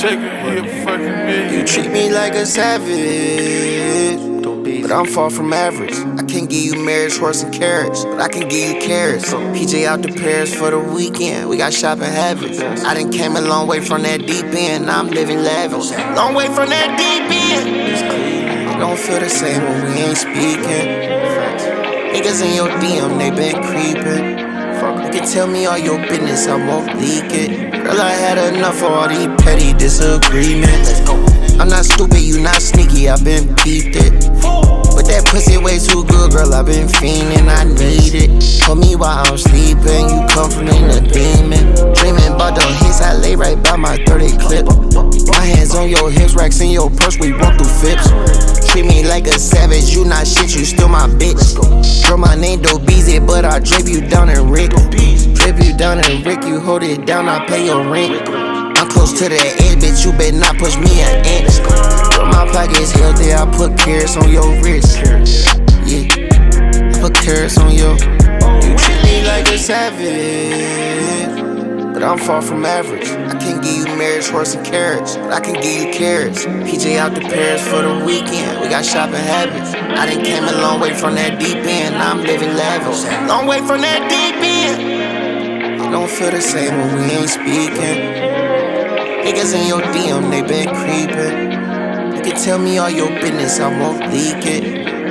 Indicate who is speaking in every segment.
Speaker 1: check it, he a fucking million.
Speaker 2: You treat me like a savage, but I'm far from average. I can't give you marriage, horse, and carrots, but I can give you carrots. PJ out to Paris for the weekend, we got shopping habits. I done came a long way from that deep end, now I'm living lavish. Long way from that deep end. I don't feel the same when we ain't speaking. Niggas in your DM, they been creeping. You can tell me all your business, I won't leak it. Girl, I had enough of all these petty disagreements. I'm not stupid, you not sneaky, I been peeped it. But that pussy way too good, girl, I been fiending, I need it. Told me while I'm sleeping, you comforting a demon. Dreaming about the hits, I lay right by my 30 clip. My hands on your hips, racks in your purse, we walk through fips. Treat me like a savage, you not shit, you still my bitch. Girl, my name Dobeezy, but I drape you down in Rick. Drape you down in Rick, you hold it down, I pay your rent. I'm close to the edge, bitch, you better not push me an inch. Girl, my pocket's healthy, I put carrots on your wrist. Yeah, I put carrots on your. You treat me like a savage, but I'm far from average. I can't give you marriage, horse, and carrots, but I can give you carrots. PJ out to Paris for the weekend, we got shopping habits. I done came a long way from that deep end, now I'm living lavish. Long way from that deep end. I don't feel the same when we ain't speaking. Niggas in your DM, they been creeping. You can tell me all your business, I won't leak it.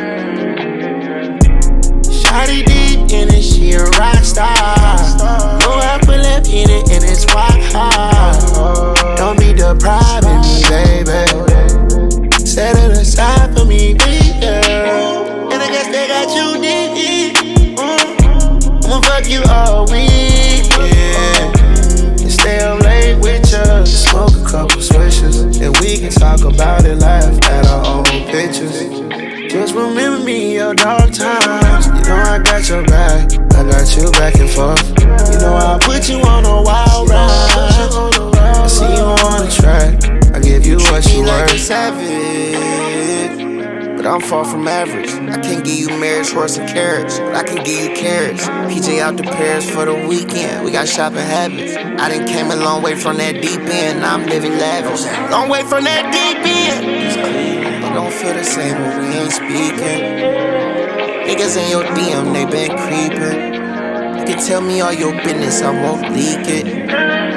Speaker 3: Shawty deep in it, she a rock star. No, I pull up in it and it's rock hard. Don't be depriving me, baby. Set it aside for me, baby. And I guess they got you deep. I'ma fuck you all week, yeah. And stay up late with you, smoke a couple swishers, and we can talk about it, laugh at our own pictures. Just remember me in your dark times. You know I got your back, I got you back and forth. You know I'll put you on a wild ride. I see you on the track, I give you what you
Speaker 2: like a
Speaker 3: worth.
Speaker 2: savage, but I'm far from average. I can't give you marriage, horse, and carrots, but I can give you carrots. PJ out to Paris for the weekend, we got shopping habits. I done came a long way from that deep end, now I'm living lavish. Long way from that deep end. I don't feel the same when we ain't speaking. Niggas in your DM, they been creeping. You can tell me all your business, I won't leak it.